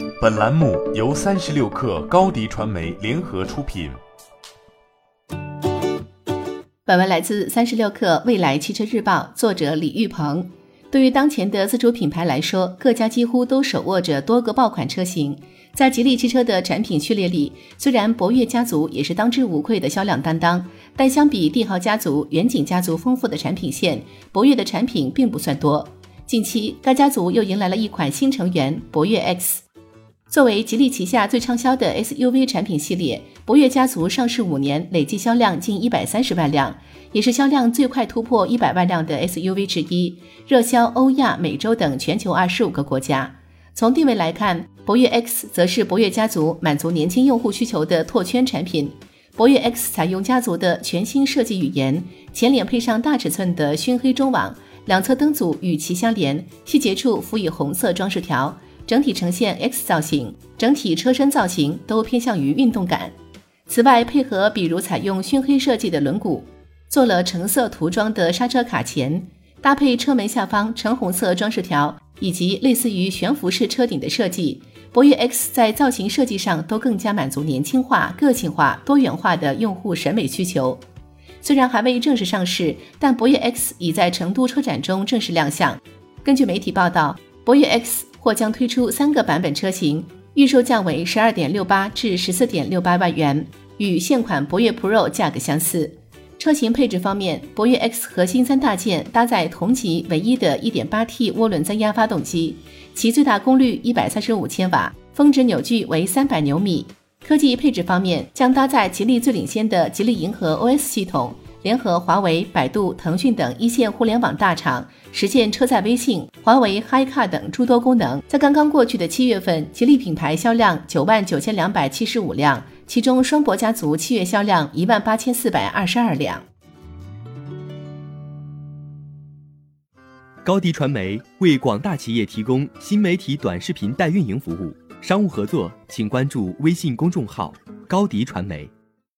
本栏目由36氪高迪传媒联合出品。 本文来自36氪未来汽车日报，作者李玉鹏。对于当前的自主品牌来说，各家几乎都手握着多个爆款车型。在吉利汽车的产品序列里，虽然博越家族也是当之无愧的销量担当，但相比帝豪家族、远景家族丰富的产品线，博越的产品并不算多。近期，该家族又迎来了一款新成员博越 X。作为吉利旗下最畅销的 SUV 产品系列，博越家族上市5年，累计销量近130万辆，也是销量最快突破100万辆的 SUV 之一，热销欧亚、美洲等全球25个国家。从定位来看，博越 X 则是博越家族满足年轻用户需求的拓圈产品。博越 X 采用家族的全新设计语言，前脸配上大尺寸的熏黑中网，两侧灯组与其相连，细节处辅以红色装饰条，整体呈现 X 造型，整体车身造型都偏向于运动感。此外，配合比如采用熏黑设计的轮毂，做了橙色涂装的刹车卡钳，搭配车门下方橙红色装饰条，以及类似于悬浮式车顶的设计，博越 X 在造型设计上都更加满足年轻化、个性化、多元化的用户审美需求。虽然还未正式上市，但博越 X 已在成都车展中正式亮相。根据媒体报道，博越 X 或将推出3个版本车型，预售价为 12.68 至 14.68 万元，与现款博越 Pro 价格相似。车型配置方面，博越 X 核心3大件搭载同级唯一的 1.8T 涡轮增压发动机，其最大功率135千瓦，峰值扭矩为300牛米。科技配置方面，将搭载吉利最领先的吉利银河 OS 系统，联合华为、百度、腾讯等一线互联网大厂，实现车载微信、华为 HiCar 等诸多功能。在刚刚过去的7月份，吉利品牌销量99275辆，其中双博家族7月销量18422辆。 高迪传媒为广大企业提供新媒体短视频代运营服务，商务合作请关注微信公众号高迪传媒。